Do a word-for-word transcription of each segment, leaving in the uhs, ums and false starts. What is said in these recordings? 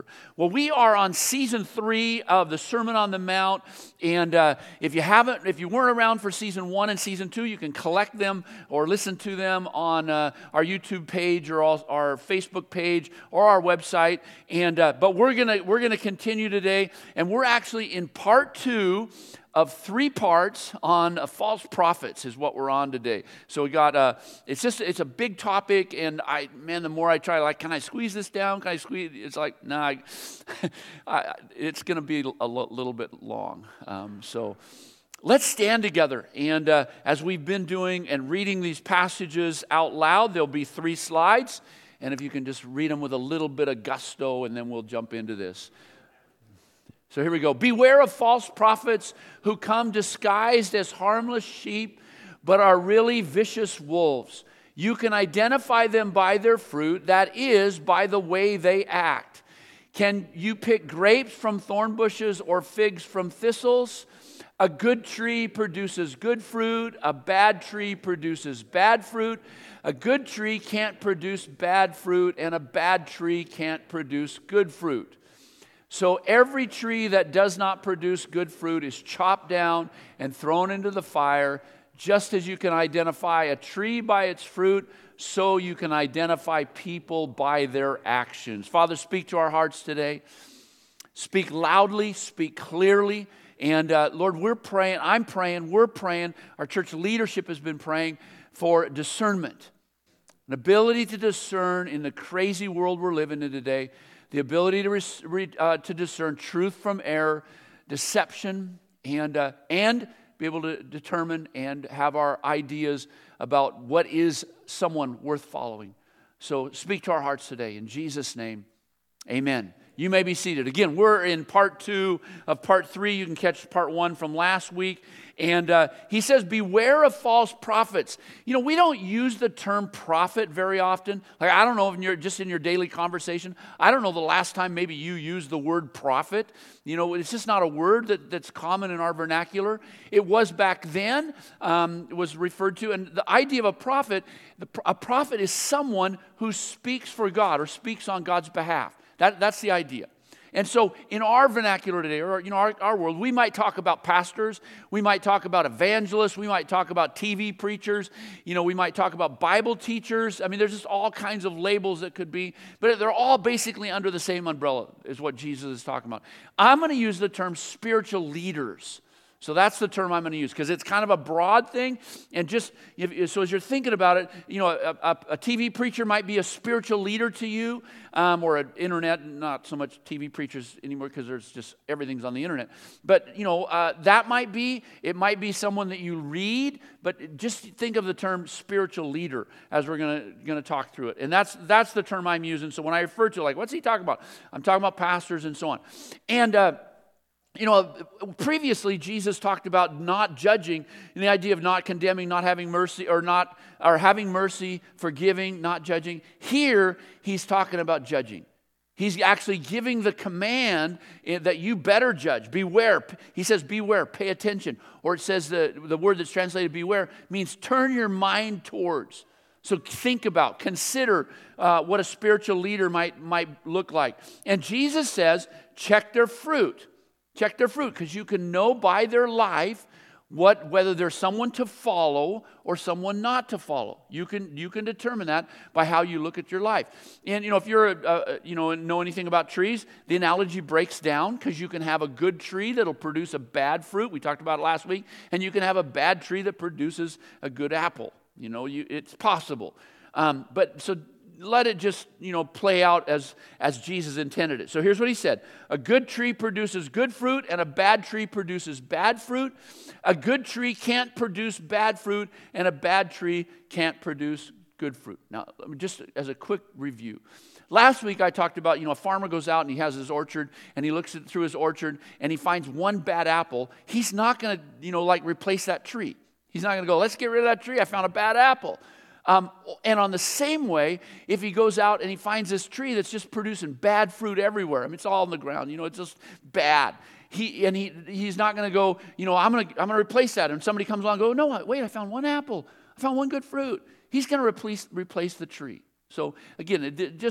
Well, we are on season three of the Sermon on the Mount, and uh, if you haven't, if you weren't around for season one and season two, you can collect them or listen to them on uh, our YouTube page or all, our Facebook page or our website. And uh, but we're gonna we're gonna continue today, and we're actually in part two of three parts on uh, false prophets is what we're on today. So we got, uh, it's just, it's a big topic, and I, man, the more I try, like, can I squeeze this down? Can I squeeze? It's like, nah, I, I, it's going to be a lo- little bit long. Um, so let's stand together. And uh, as we've been doing and reading these passages out loud, there'll be three slides. And if you can just read them with a little bit of gusto, and then we'll jump into this. So here we go. Beware of false prophets who come disguised as harmless sheep, but are really vicious wolves. You can identify them by their fruit, that is, by the way they act. Can you pick grapes from thorn bushes or figs from thistles? A good tree produces good fruit. A bad tree produces bad fruit. A good tree can't produce bad fruit, and a bad tree can't produce good fruit. So every tree that does not produce good fruit is chopped down and thrown into the fire. Just as you can identify a tree by its fruit, so you can identify people by their actions. Father, speak to our hearts today. Speak loudly, speak clearly. And uh, Lord, we're praying, I'm praying, we're praying, our church leadership has been praying for discernment. An ability to discern in the crazy world we're living in today. The ability to res, uh, to discern truth from error, deception, and uh, and be able to determine and have our ideas about what is someone worth following. So speak to our hearts today. In Jesus' name, amen. You may be seated. Again, we're in part two of part three. You can catch part one from last week. And uh, he says, beware of false prophets. You know, we don't use the term prophet very often. Like, I don't know if you're just in your daily conversation. I don't know the last time maybe you used the word prophet. You know, it's just not a word that, that's common in our vernacular. It was back then, um, it was referred to. And the idea of a prophet, the, a prophet is someone who speaks for God or speaks on God's behalf. That, that's the idea. And so in our vernacular today, or you know, our, our world, we might talk about pastors, we might talk about evangelists, we might talk about T V preachers, you know, we might talk about Bible teachers. I mean, there's just all kinds of labels that could be, but they're all basically under the same umbrella is what Jesus is talking about. I'm going to use the term spiritual leaders. So that's the term I'm going to use because it's kind of a broad thing. And just, if, so as you're thinking about it, you know, a, a, a T V preacher might be a spiritual leader to you, um, or an internet, not so much T V preachers anymore because there's just, everything's on the internet. But, you know, uh, that might be, it might be someone that you read, but just think of the term spiritual leader as we're going to going to talk through it. And that's that's the term I'm using. So when I refer to, like, what's he talking about? I'm talking about pastors and so on. And, uh, You know, previously Jesus talked about not judging, and the idea of not condemning, not having mercy, or not or having mercy, forgiving, not judging. Here, he's talking about judging. He's actually giving the command that you better judge. Beware. He says, beware, pay attention. Or it says the, the word that's translated beware means turn your mind towards. So think about, consider uh, what a spiritual leader might, might look like. And Jesus says, check their fruit. Check their fruit, because you can know by their life what whether they're someone to follow or someone not to follow. You can you can determine that by how you look at your life. And you know, if you're a, a, you know know anything about trees, the analogy breaks down because you can have a good tree that'll produce a bad fruit. We talked about it last week, and you can have a bad tree that produces a good apple. You know, you, it's possible. Um, but so. Let it just, you know, play out as, as Jesus intended it. So here's what he said. A good tree produces good fruit, and a bad tree produces bad fruit. A good tree can't produce bad fruit, and a bad tree can't produce good fruit. Now, just as a quick review. Last week I talked about, you know, a farmer goes out and he has his orchard, and he looks at, through his orchard, and he finds one bad apple. He's not going to, you know, like replace that tree. He's not going to go, let's get rid of that tree. I found a bad apple. Um, and on the same way, if he goes out and he finds this tree that's just producing bad fruit everywhere, I mean, it's all on the ground, you know, it's just bad. He and he he's not going to go, you know, I'm going to I'm going to replace that. And somebody comes along and go, no, wait, I found one apple. I found one good fruit. He's going to replace replace the tree. So again, it, just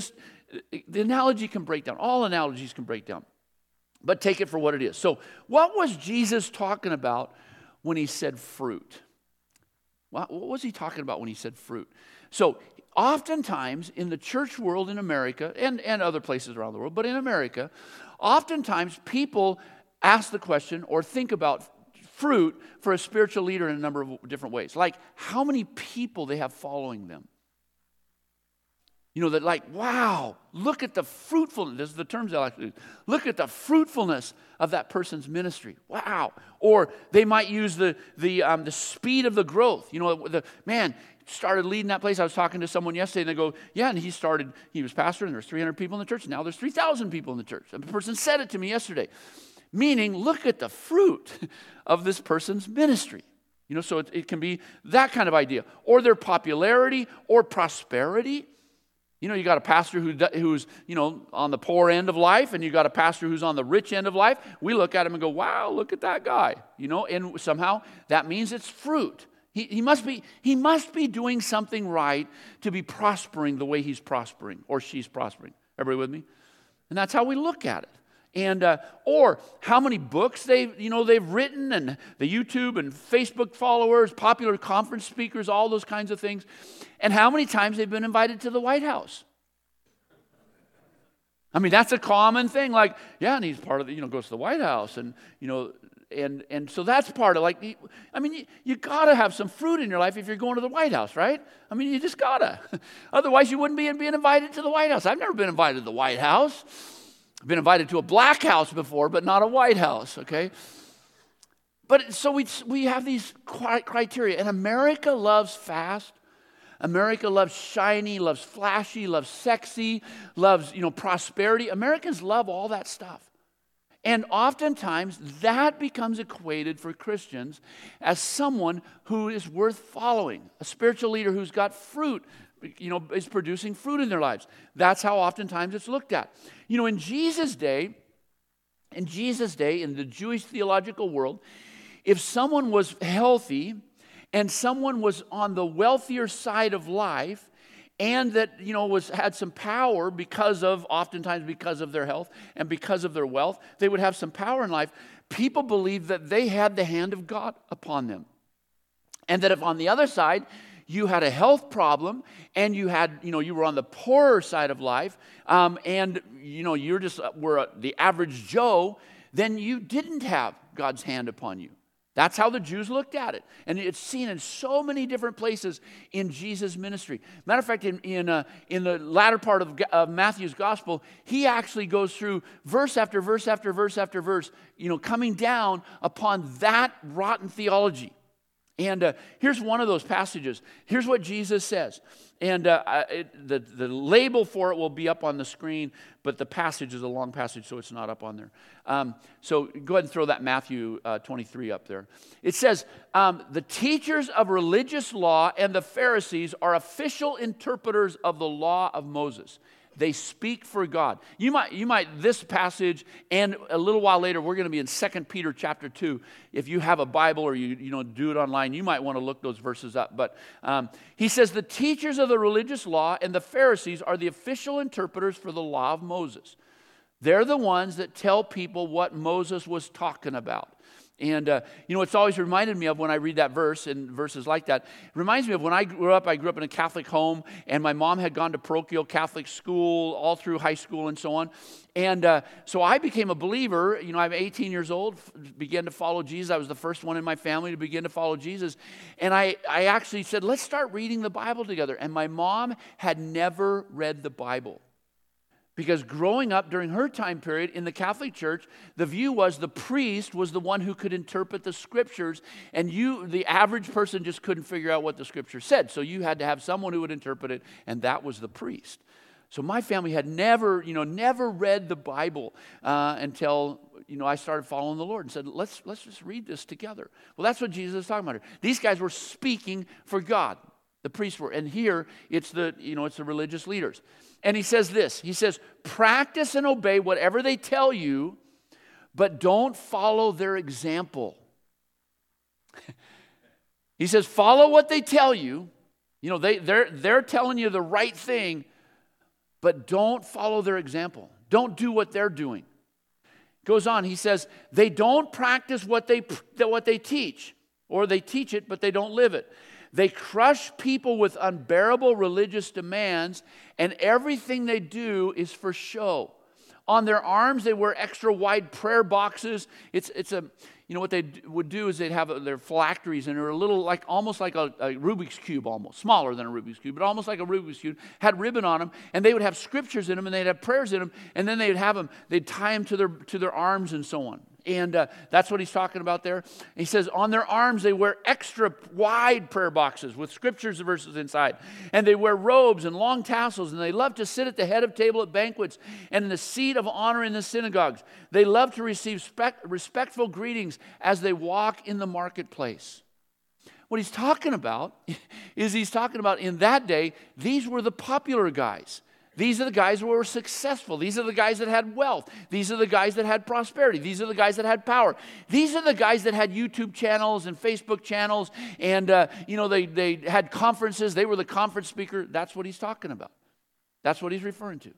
the analogy can break down. All analogies can break down. But take it for what it is. So what was Jesus talking about when he said fruit? What was he talking about when he said fruit? So oftentimes in the church world in America, and, and other places around the world, but in America, oftentimes people ask the question or think about fruit for a spiritual leader in a number of different ways. Like how many people they have following them. You know, that like, wow, look at the fruitfulness. This is the terms I like to use. Look at the fruitfulness of that person's ministry. Wow. Or they might use the the um, the speed of the growth. You know, the man started leading that place. I was talking to someone yesterday, and they go, yeah, and he started, he was pastor, and there's three hundred people in the church. Now there's three thousand people in the church. A person said it to me yesterday. Meaning, look at the fruit of this person's ministry. You know, so it, it can be that kind of idea. Or their popularity or prosperity. You know, you got a pastor who who's, you know, on the poor end of life, and you got a pastor who's on the rich end of life. We look at him and go, wow, look at that guy. You know, and somehow that means it's fruit. He, he must be he must be doing something right to be prospering the way he's prospering or she's prospering. Everybody with me? And that's how we look at it. And uh, or how many books they've you know they've written, and the YouTube and Facebook followers, popular conference speakers, all those kinds of things, and how many times they've been invited to the White House. I mean, that's a common thing. Like, yeah, and he's part of the you know goes to the White House, and you know, and and so that's part of like. I mean, you, you gotta have some fruit in your life if you're going to the White House, right? I mean, you just gotta. Otherwise, you wouldn't be being invited to the White House. I've never been invited to the White House. I've been invited to a black house before, but not a White House, okay? But so we we have these criteria, and America loves fast. America loves shiny, loves flashy, loves sexy, loves, you know, prosperity. Americans love all that stuff. And oftentimes that becomes equated for Christians as someone who is worth following, a spiritual leader who's got fruit, you know, is producing fruit in their lives. That's how oftentimes it's looked at. You know, in Jesus' day, in Jesus' day, in the Jewish theological world, if someone was healthy and someone was on the wealthier side of life and that, you know, was had some power because of, oftentimes because of their health and because of their wealth, they would have some power in life. People believed that they had the hand of God upon them. And that if on the other side, you had a health problem, and you had, you know, you were on the poorer side of life, um, and, you know, you're just, uh, were uh, the average Joe, then you didn't have God's hand upon you. That's how the Jews looked at it. And it's seen in so many different places in Jesus' ministry. Matter of fact, in, in, uh, in the latter part of, of Matthew's gospel, he actually goes through verse after verse after verse after verse, you know, coming down upon that rotten theology. And uh, here's one of those passages. Here's what Jesus says. And uh, it, the, the label for it will be up on the screen, but the passage is a long passage, so it's not up on there. Um, so go ahead and throw that Matthew uh, twenty-three up there. It says, um, the teachers of religious law and the Pharisees are official interpreters of the law of Moses. They speak for God. You might, you might, this passage, and a little while later, we're going to be in Second Peter chapter two. If you have a Bible or you, you know, do it online, you might want to look those verses up. But um, he says, the teachers of the religious law and the Pharisees are the official interpreters for the law of Moses. They're the ones that tell people what Moses was talking about. And, uh, you know, it's always reminded me of when I read that verse and verses like that. It reminds me of when I grew up. I grew up in a Catholic home, and my mom had gone to parochial Catholic school all through high school and so on. And uh, so I became a believer. You know, I'm eighteen years old, began to follow Jesus. I was the first one in my family to begin to follow Jesus. And I, I actually said, let's start reading the Bible together. And my mom had never read the Bible. Because growing up during her time period in the Catholic Church, the view was the priest was the one who could interpret the scriptures, and you, the average person, just couldn't figure out what the scripture said. So you had to have someone who would interpret it, and that was the priest. So my family had never, you know, never read the Bible uh, until, you know, I started following the Lord and said, let's let's just read this together. Well, that's what Jesus is talking about here. These guys were speaking for God. The priests were, and here it's the, you know, it's the religious leaders. And he says this, he says, practice and obey whatever they tell you, but don't follow their example. He says, follow what they tell you. You know, they, they're, they're telling you the right thing, but don't follow their example. Don't do what they're doing. Goes on, he says, they don't practice what they, what they teach, or they teach it, but they don't live it. They crush people with unbearable religious demands, and everything they do is for show. On their arms, they wear extra wide prayer boxes. It's it's a, you know, what they would do is they'd have their phylacteries, and they're a little like, almost like a, a Rubik's Cube, almost. Smaller than a Rubik's Cube, but almost like a Rubik's Cube. Had ribbon on them, and they would have scriptures in them, and they'd have prayers in them, and then they'd have them, they'd tie them to their, to their arms and so on. And uh, that's what he's talking about there. He says, on their arms they wear extra wide prayer boxes with scriptures and verses inside. And they wear robes and long tassels, and they love to sit at the head of table at banquets and in the seat of honor in the synagogues. They love to receive spec- respectful greetings as they walk in the marketplace. What he's talking about is he's talking about in that day, these were the popular guys. These are the guys who were successful. These are the guys that had wealth. These are the guys that had prosperity. These are the guys that had power. These are the guys that had YouTube channels and Facebook channels, and uh, you know they they had conferences. They were the conference speaker. That's what he's talking about. That's what he's referring to.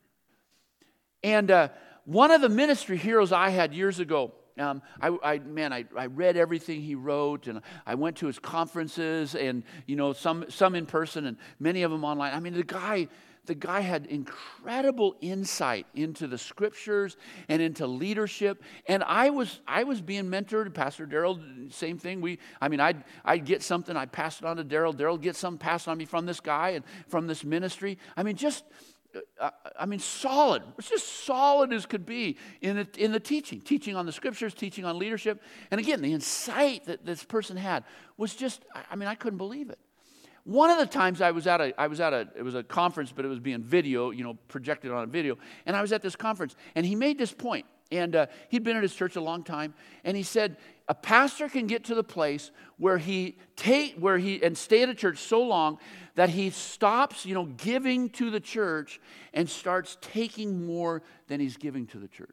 And uh, one of the ministry heroes I had years ago. Um, I, I man, I, I read everything he wrote, and I went to his conferences, and you know some some in person, and many of them online. I mean, the guy. The guy had incredible insight into the scriptures and into leadership. And I was I was being mentored. Pastor Daryl, same thing. We, I mean, I'd, I'd get something, I'd pass it on to Daryl. Daryl would get something passed on me from this guy and from this ministry. I mean, just, uh, I mean, solid. It's just solid as could be in the, in the teaching. Teaching on the scriptures, teaching on leadership. And again, the insight that this person had was just, I mean, I couldn't believe it. One of the times I was at a, I was at a, it was a conference, but it was being video, you know, projected on a video. And I was at this conference, and he made this point. And uh, he'd been at his church a long time, and he said, a pastor can get to the place where he take, where he, and stay at a church so long that he stops, you know, giving to the church and starts taking more than he's giving to the church.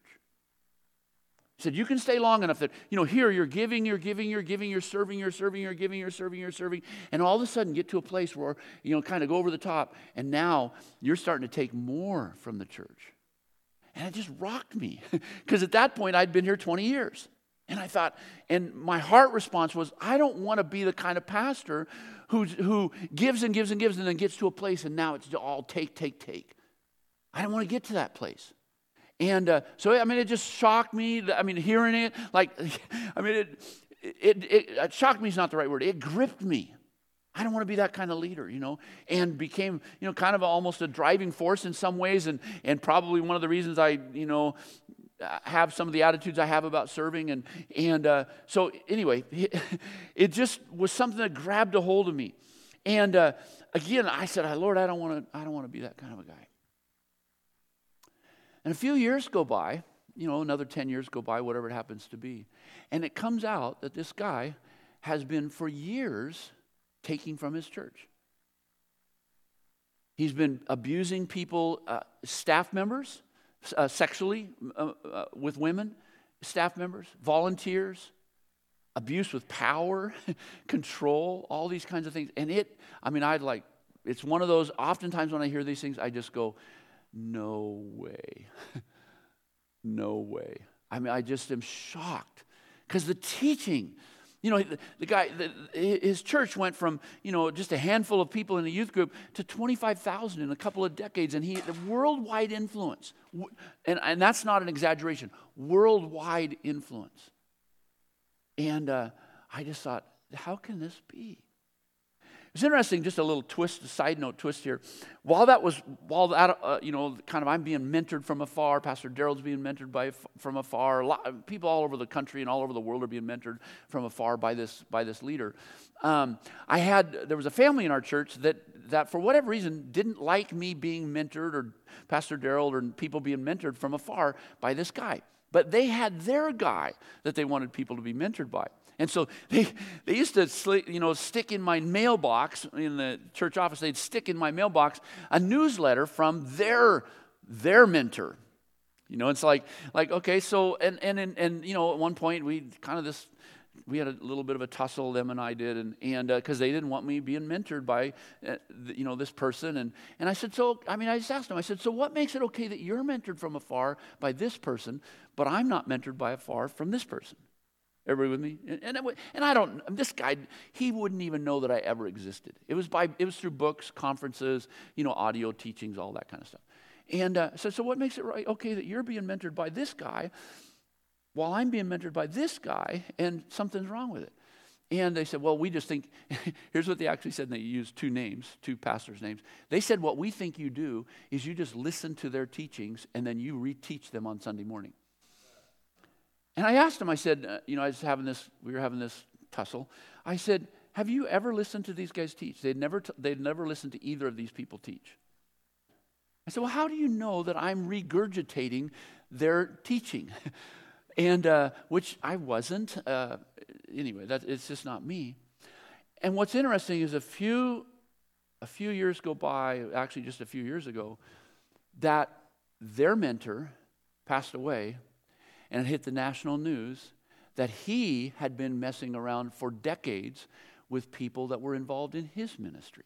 He said, you can stay long enough that, you know, here you're giving, you're giving, you're giving, you're serving, you're serving, you're giving, you're serving, you're serving, and all of a sudden get to a place where, you know, kind of go over the top, and now you're starting to take more from the church. And it just rocked me, because at that point I'd been here twenty years. And I thought, and my heart response was, I don't want to be the kind of pastor who, who gives and gives and gives and then gets to a place and now it's all take, take, take. I don't want to get to that place. And uh, so, I mean, it just shocked me. I mean, hearing it, like, I mean, it, it, it, it shocked me is not the right word. It gripped me. I don't want to be that kind of leader, you know, and became, you know, kind of almost a driving force in some ways, and, and probably one of the reasons I, you know, have some of the attitudes I have about serving. And, and uh, so anyway, it, it just was something that grabbed a hold of me. And uh, again, I said, Lord, I don't want to, I don't want to be that kind of a guy. And a few years go by, you know, another ten years go by, whatever it happens to be. And it comes out that this guy has been for years taking from his church. He's been abusing people, uh, staff members, uh, sexually uh, uh, with women, staff members, volunteers, abuse with power, control, all these kinds of things. And it, I mean, I'd like, it's one of those, oftentimes when I hear these things, I just go, no way. No way. I mean, I just am shocked. Because the teaching, you know, the, the guy, the, his church went from, you know, just a handful of people in the youth group to twenty-five thousand in a couple of decades. And he, the worldwide influence, and, and that's not an exaggeration, worldwide influence. And uh, I just thought, how can this be? It's interesting, just a little twist, a side note twist here. While that was, while that, uh, you know, kind of I'm being mentored from afar, Pastor Daryl's being mentored by from afar. A lot, people all over the country and all over the world are being mentored from afar by this by this leader. Um, I had, there was a family in our church that that for whatever reason didn't like me being mentored, or Pastor Daryl, or people being mentored from afar by this guy. But they had their guy that they wanted people to be mentored by. And so they, they used to, you know, stick in my mailbox, in the church office, they'd stick in my mailbox a newsletter from their, their mentor. You know, it's like, like okay, so, and, and, and, and, you know, at one point, we kind of this, we had a little bit of a tussle, them and I did, and and because uh, they didn't want me being mentored by, uh, the, you know, this person, and and I said, so I mean, I just asked them. I said, so what makes it okay that you're mentored from afar by this person, but I'm not mentored by afar from this person? Everybody with me? And and, it, and I don't. This guy, he wouldn't even know that I ever existed. It was by it was through books, conferences, you know, audio teachings, all that kind of stuff. And uh, so so what makes it right okay that you're being mentored by this guy, while I'm being mentored by this guy, and something's wrong with it? And they said, well, we just think, here's what they actually said, and they used two names, two pastors' names. They said, what we think you do is you just listen to their teachings, and then you reteach them on Sunday morning. And I asked them, I said, uh, you know, I was having this, we were having this tussle. I said, have you ever listened to these guys teach? They'd never, t- they'd never listened to either of these people teach. I said, well, how do you know that I'm regurgitating their teaching? And uh, which I wasn't. Uh, anyway, that it's just not me. And what's interesting is a few, a few years go by, actually just a few years ago, that their mentor passed away, and it hit the national news that he had been messing around for decades with people that were involved in his ministry.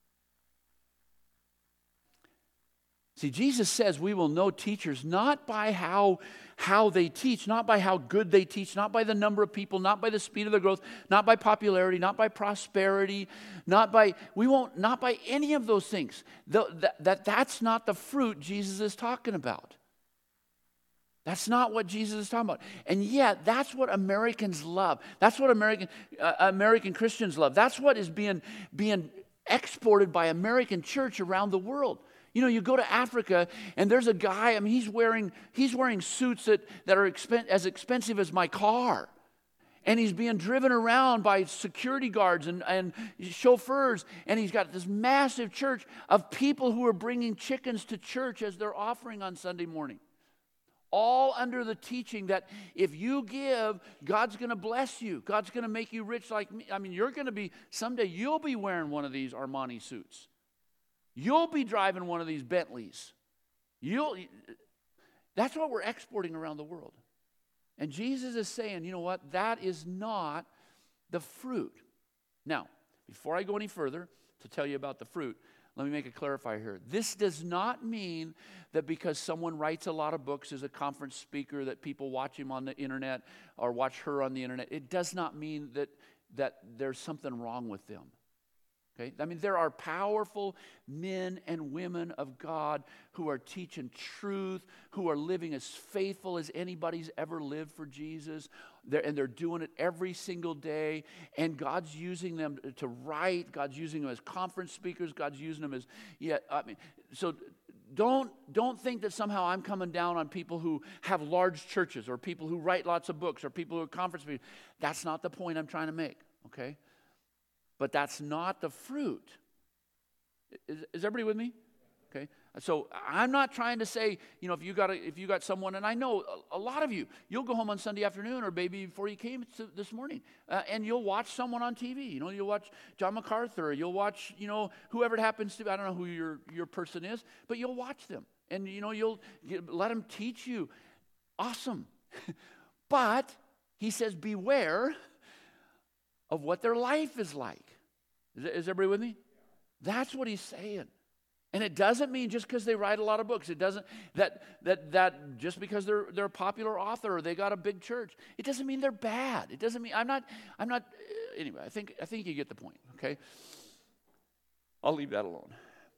See, Jesus says we will know teachers not by how, how they teach, not by how good they teach, not by the number of people, not by the speed of their growth, not by popularity, not by prosperity, not by, we won't, not by any of those things. The, that, that, that's not the fruit Jesus is talking about. That's not what Jesus is talking about. And yet, that's what Americans love. That's what American, uh, American Christians love. That's what is being, being exported by American church around the world. You know, you go to Africa, and there's a guy, I mean, he's wearing he's wearing suits that, that are expen- as expensive as my car. And he's being driven around by security guards and, and chauffeurs. And he's got this massive church of people who are bringing chickens to church as their offering on Sunday morning. All under the teaching that if you give, God's going to bless you. God's going to make you rich like me. I mean, you're going to be, someday you'll be wearing one of these Armani suits. You'll be driving one of these Bentleys. You'll. That's what we're exporting around the world. And Jesus is saying, you know what? That is not the fruit. Now, before I go any further to tell you about the fruit, let me make a clarifier here. This does not mean that because someone writes a lot of books, is a conference speaker, that people watch him on the internet or watch her on the internet. It does not mean that, that there's something wrong with them. Okay? I mean, there are powerful men and women of God who are teaching truth, who are living as faithful as anybody's ever lived for Jesus, they're, and they're doing it every single day, and God's using them to write, God's using them as conference speakers, God's using them as, yeah, I mean, so don't, don't think that somehow I'm coming down on people who have large churches, or people who write lots of books, or people who are conference speakers. That's not the point I'm trying to make, okay? But that's not the fruit. Is, is everybody with me? Okay. So I'm not trying to say, you know, if you got a, if you got someone, and I know a, a lot of you, you'll go home on Sunday afternoon, or maybe before you came to this morning, uh, and you'll watch someone on T V. You know, you'll watch John MacArthur. You'll watch, you know, whoever it happens to be. I don't know who your your person is, but you'll watch them, and you know, you'll you, let them teach you. Awesome. But he says, beware of what their life is like. Is, is everybody with me? That's what he's saying. And it doesn't mean just because they write a lot of books. It doesn't, that that that just because they're they're a popular author or they got a big church, it doesn't mean they're bad. It doesn't mean, I'm not, I'm not, anyway, I think I think you get the point, okay? I'll leave that alone.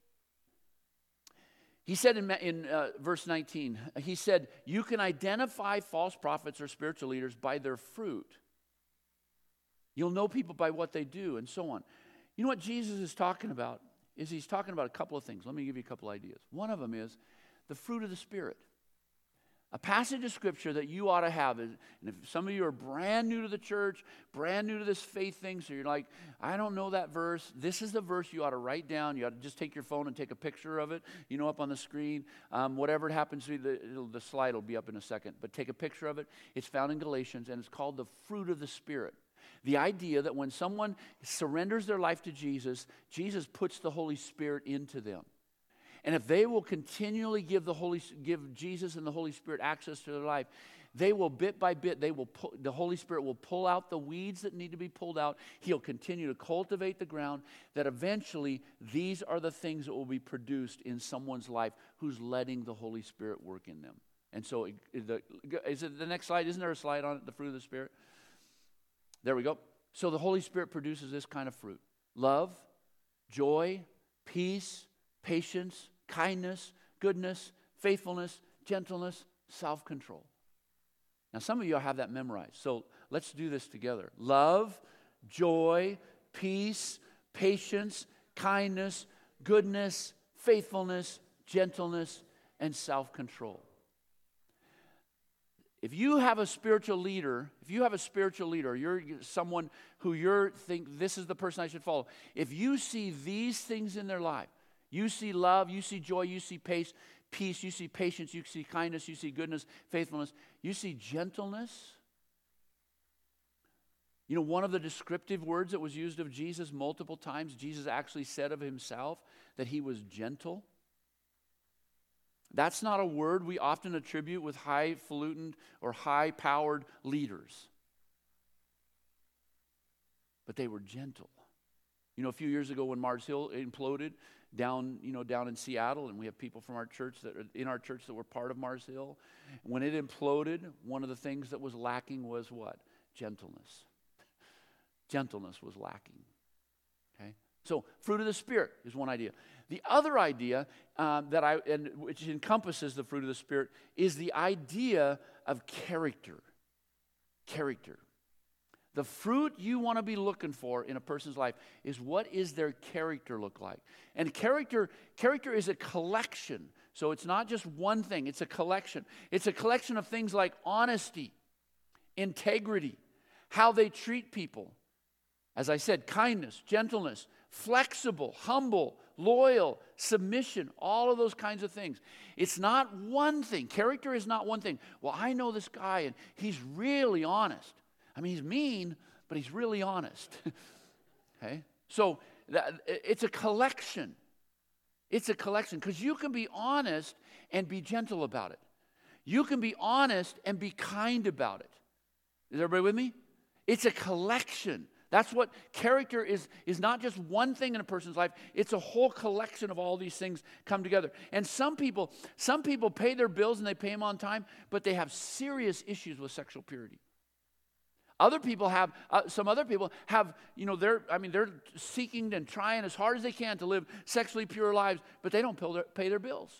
He said in, in uh, verse nineteen, he said, you can identify false prophets or spiritual leaders by their fruit. You'll know people by what they do, and so on. You know what Jesus is talking about? Is he's talking about a couple of things. Let me give you a couple ideas. One of them is the fruit of the Spirit. A passage of Scripture that you ought to have is, and if some of you are brand new to the church, brand new to this faith thing, so you're like, I don't know that verse. This is the verse you ought to write down. You ought to just take your phone and take a picture of it, you know, up on the screen. Um, whatever it happens to be, the, the slide will be up in a second. But take a picture of it. It's found in Galatians, and it's called the fruit of the Spirit. The idea that when someone surrenders their life to Jesus, Jesus puts the Holy Spirit into them. And if they will continually give the Holy, give Jesus and the Holy Spirit access to their life, they will bit by bit, they will pull, the Holy Spirit will pull out the weeds that need to be pulled out. He'll continue to cultivate the ground, that eventually these are the things that will be produced in someone's life who's letting the Holy Spirit work in them. And so, the, is it the next slide? Isn't there a slide on it, the fruit of the Spirit? There we go. So the Holy Spirit produces this kind of fruit: love, joy, peace, patience, kindness, goodness, faithfulness, gentleness, self-control. Now, some of you have that memorized, so let's do this together. Love, joy, peace, patience, kindness, goodness, faithfulness, gentleness, and self-control. If you have a spiritual leader, if you have a spiritual leader, you're someone who you think this is the person I should follow. If you see these things in their life, you see love, you see joy, you see pace, peace, you see patience, you see kindness, you see goodness, faithfulness, you see gentleness. You know, one of the descriptive words that was used of Jesus multiple times, Jesus actually said of himself that he was gentle. That's not a word we often attribute with highfalutin or high-powered leaders. But they were gentle. You know, a few years ago when Mars Hill imploded down, you know, down in Seattle, and we have people from our church that are in our church that were part of Mars Hill. When it imploded, one of the things that was lacking was what? Gentleness. Gentleness was lacking. Okay? So, fruit of the Spirit is one idea. The other idea um, that I, and which encompasses the fruit of the Spirit, is the idea of character. Character. The fruit you want to be looking for in a person's life is, what is their character look like? And character, character is a collection. So it's not just one thing, it's a collection. It's a collection of things like honesty, integrity, how they treat people. As I said, kindness, gentleness, flexible, humble, loyal, submission, all of those kinds of things. It's not one thing. Character is not one thing. Well, I know this guy and he's really honest. I mean, he's mean, but he's really honest. Okay? So that, it's a collection. It's a collection, because you can be honest and be gentle about it. You can be honest and be kind about it. Is everybody with me? It's a collection. That's what character is, is not just one thing in a person's life. It's a whole collection of all these things come together. And some people, some people pay their bills and they pay them on time, but they have serious issues with sexual purity. Other people have, uh, some other people have, you know, they're, I mean, they're seeking and trying as hard as they can to live sexually pure lives, but they don't pay their, pay their bills.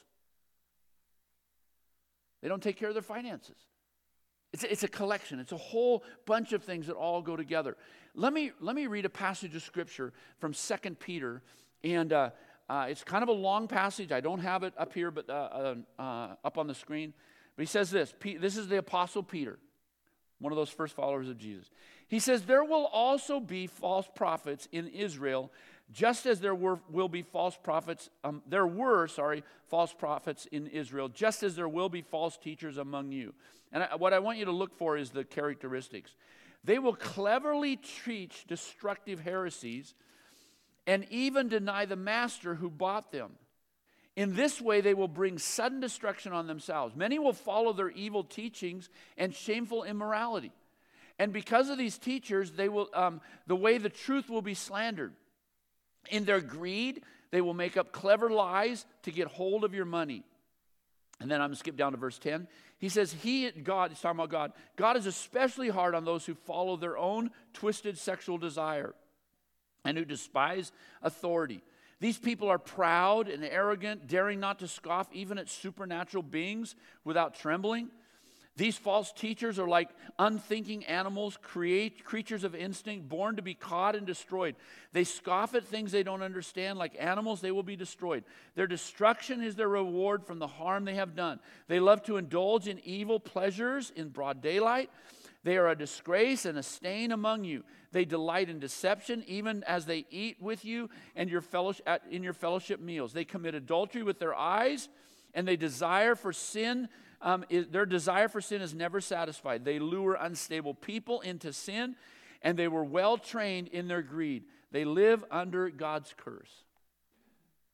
They don't take care of their finances. It's a, it's a collection. It's a whole bunch of things that all go together. Let me, let me read a passage of Scripture from Second Peter, and uh, uh, it's kind of a long passage. I don't have it up here, but uh, uh, uh, up on the screen. But he says this. P- this is the Apostle Peter, one of those first followers of Jesus. He says, there will also be false prophets in Israel, just as there were will be false prophets, um, there were, sorry, false prophets in Israel, just as there will be false teachers among you. And I, what I want you to look for is the characteristics. They will cleverly teach destructive heresies and even deny the master who bought them. In this way, they will bring sudden destruction on themselves. Many will follow their evil teachings and shameful immorality. And because of these teachers, they will um, the way the truth will be slandered. In their greed, they will make up clever lies to get hold of your money. And then I'm going to skip down to verse ten. He says, He, God, he's talking about God, God is especially hard on those who follow their own twisted sexual desire and who despise authority. These people are proud and arrogant, daring not to scoff even at supernatural beings without trembling. These false teachers are like unthinking animals, create creatures of instinct, born to be caught and destroyed. They scoff at things they don't understand. Like animals, they will be destroyed. Their destruction is their reward from the harm they have done. They love to indulge in evil pleasures in broad daylight. They are a disgrace and a stain among you. They delight in deception, even as they eat with you and your fellowship, in your fellowship meals. They commit adultery with their eyes, and they desire for sin. Um, is, their desire for sin is never satisfied. They lure unstable people into sin, and they were well trained in their greed. They live under God's curse.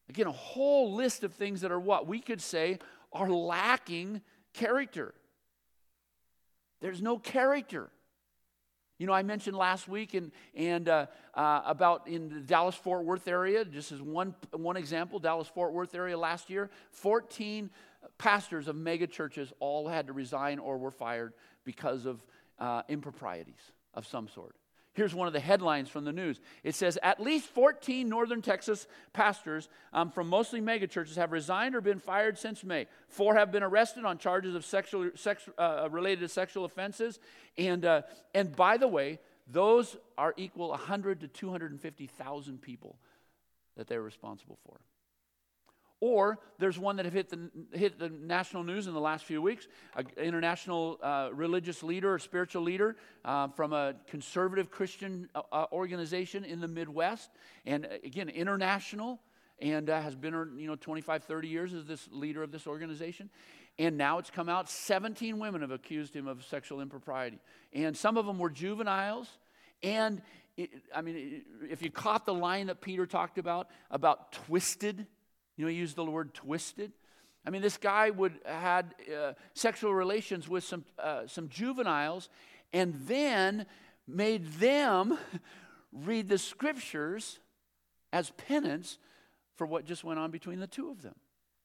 Again, a whole list of things that are what we could say are lacking character. There's no character. You know, I mentioned last week and, and uh, uh, about in the Dallas-Fort Worth area, just as one, one example, Dallas-Fort Worth area last year, fourteen pastors of mega churches all had to resign or were fired because of uh, improprieties of some sort. Here's one of the headlines from the news. It says, at least fourteen Northern Texas pastors um, from mostly mega churches have resigned or been fired since May. Four have been arrested on charges of sexual, sex, uh, related to sexual offenses. And, uh, and by the way, those are equal one hundred to two hundred fifty thousand people that they're responsible for. Or there's one that have hit the, hit the national news in the last few weeks, an international uh, religious leader or spiritual leader uh, from a conservative Christian uh, organization in the Midwest, and again, international, and uh, has been, you know, twenty-five, thirty years as this leader of this organization. And now it's come out, seventeen women have accused him of sexual impropriety. And some of them were juveniles, and it, I mean, if you caught the line that Peter talked about, about twisted, you know, he used the word twisted. I mean, this guy would had uh, sexual relations with some uh, some juveniles, and then made them read the scriptures as penance for what just went on between the two of them.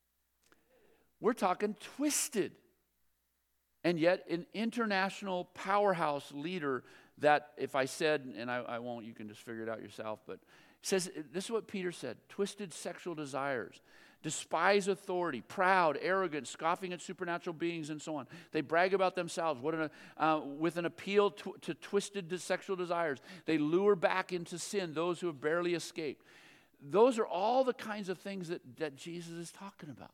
We're talking twisted. And yet, an international powerhouse leader that, if I said, and I, I won't, you can just figure it out yourself, but says, this is what Peter said, twisted sexual desires, despise authority, proud, arrogant, scoffing at supernatural beings, and so on. They brag about themselves what an, uh, with an appeal to, to twisted sexual desires. They lure back into sin those who have barely escaped. Those are all the kinds of things that, that Jesus is talking about.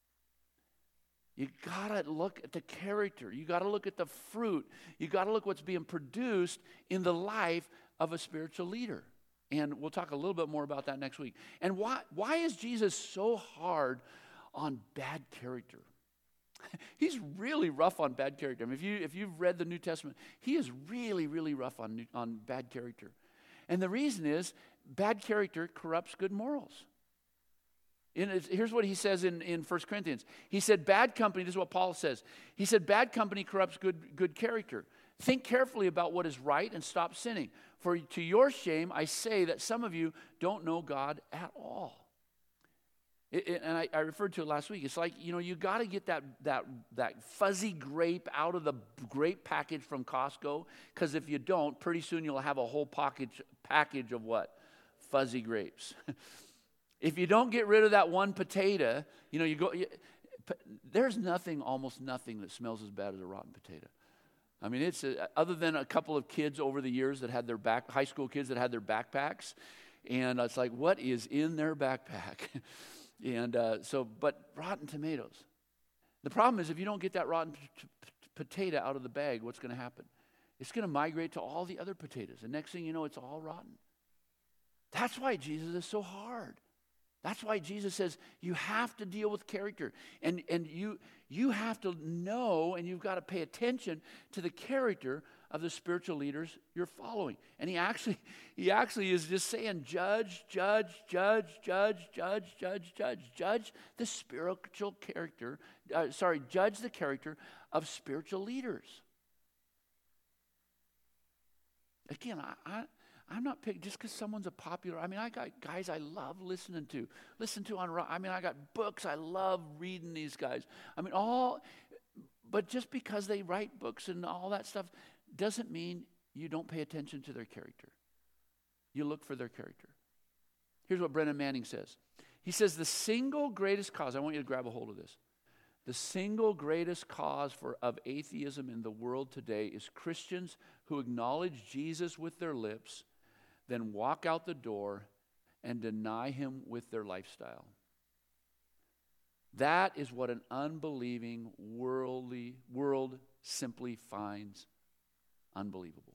You got to look at the character. You got to look at the fruit. You got to look what's being produced in the life of a spiritual leader. And we'll talk a little bit more about that next week. And why, why is Jesus so hard on bad character? He's really rough on bad character. I mean, if, you, if you've read the New Testament, he is really, really rough on, on bad character. And the reason is, bad character corrupts good morals. In, here's what he says in, in First Corinthians. He said, bad company, this is what Paul says. He said, bad company corrupts good, good character. Think carefully about what is right and stop sinning. For to your shame, I say that some of you don't know God at all. It, it, and I, I referred to it last week. It's like, you know, you got to get that, that, that fuzzy grape out of the grape package from Costco, because if you don't, pretty soon you'll have a whole package, package of what? Fuzzy grapes. If you don't get rid of that one potato, you know, you go, you, there's nothing, almost nothing that smells as bad as a rotten potato. I mean, it's a, other than a couple of kids over the years that had their back, high school kids that had their backpacks, and it's like, what is in their backpack? and uh, so, but rotten tomatoes. The problem is, if you don't get that rotten p- p- potato out of the bag, what's going to happen? It's going to migrate to all the other potatoes, and next thing you know, it's all rotten. That's why Jesus is so hard. That's why Jesus says you have to deal with character. And, and you, you have to know, and you've got to pay attention to the character of the spiritual leaders you're following. And he actually, he actually is just saying, judge, judge, judge, judge, judge, judge, judge, judge the spiritual character, uh, sorry, judge the character of spiritual leaders. Again, I... I I'm not picking just because someone's a popular. I mean, I got guys I love listening to. Listen to on. I mean, I got books. I love reading these guys. I mean, all. But just because they write books and all that stuff doesn't mean you don't pay attention to their character. You look for their character. Here's what Brennan Manning says. He says the single greatest cause. I want you to grab a hold of this. The single greatest cause for, of atheism in the world today is Christians who acknowledge Jesus with their lips, then walk out the door and deny him with their lifestyle. That is what an unbelieving worldly world simply finds unbelievable.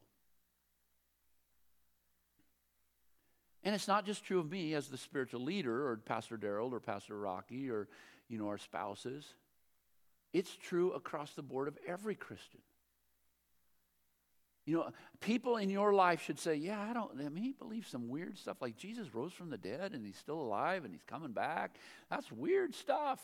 And it's not just true of me as the spiritual leader or Pastor Darrell or Pastor Rocky or, you know, our spouses. It's true across the board of every Christian. You know, people in your life should say, yeah, I don't, I mean, he believes some weird stuff like Jesus rose from the dead and he's still alive and he's coming back. That's weird stuff.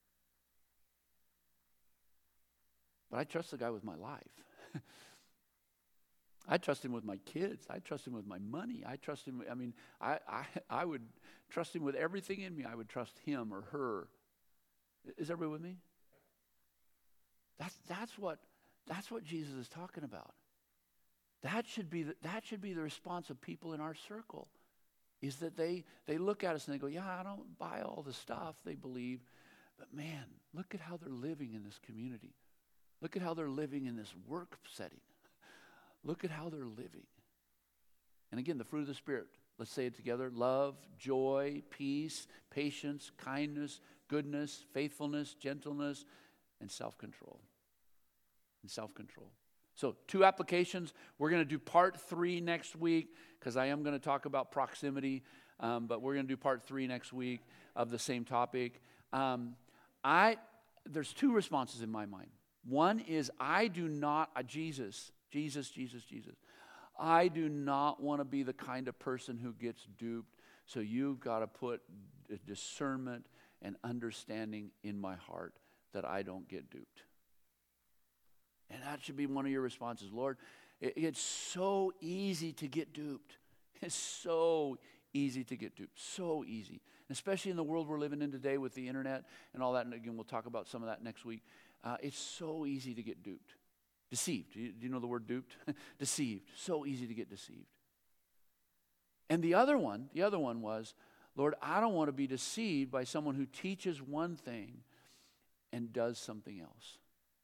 But I trust the guy with my life. I trust him with my kids. I trust him with my money. I trust him. I mean, I, I, I would trust him with everything in me. I would trust him or her. Is everybody with me? That's, that's, what, that's what Jesus is talking about. That should be the, that should be the response of people in our circle, is that they, they look at us and they go, yeah, I don't buy all the stuff they believe, but man, look at how they're living in this community. Look at how they're living in this work setting. Look at how they're living. And again, the fruit of the Spirit. Let's say it together. Love, joy, peace, patience, kindness, goodness, faithfulness, gentleness, and self-control. And self-control. So two applications. We're going to do part three next week because I am going to talk about proximity, um, but we're going to do part three next week of the same topic. Um, I there's two responses in my mind. One is I do not, uh, Jesus, Jesus, Jesus, Jesus. I do not want to be the kind of person who gets duped, so you've got to put discernment and understanding in my heart that I don't get duped. And that should be one of your responses. Lord, it, it's so easy to get duped. It's so easy to get duped. So easy. Especially in the world we're living in today with the internet and all that. And again, we'll talk about some of that next week. Uh, it's so easy to get duped. Deceived. Do you, do you know the word duped? Deceived. So easy to get deceived. And the other one, the other one was, Lord, I don't want to be deceived by someone who teaches one thing and does something else.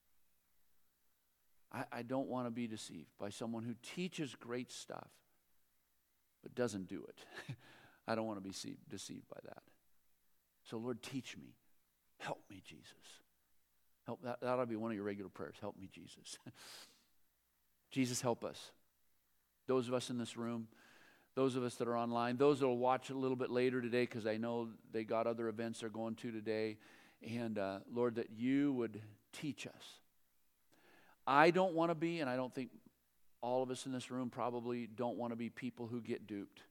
I, I don't want to be deceived by someone who teaches great stuff but doesn't do it. I don't want to be see, deceived by that. So Lord, teach me. Help me, Jesus. Help, that, that ought to be one of your regular prayers. Help me, Jesus. Jesus, help us. Those of us in this room, those of us that are online, those that will watch a little bit later today because I know they got other events they're going to today. And uh, Lord, that you would teach us. I don't want to be, and I don't think all of us in this room probably don't want to be people who get duped.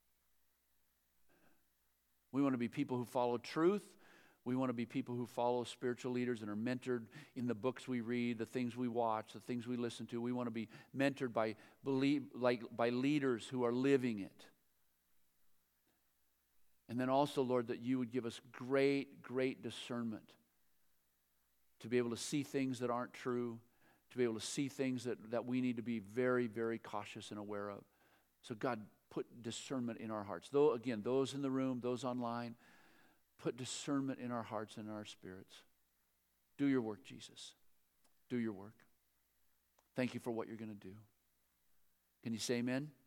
We want to be people who follow truth. We want to be people who follow spiritual leaders and are mentored in the books we read, the things we watch, the things we listen to. We want to be mentored by believe, like by leaders who are living it. And then also, Lord, that you would give us great, great discernment to be able to see things that aren't true, to be able to see things that, that we need to be very, very cautious and aware of. So God, put discernment in our hearts. Though, again, those in the room, those online, put discernment in our hearts and in our spirits. Do your work, Jesus. Do your work. Thank you for what you're going to do. Can you say amen?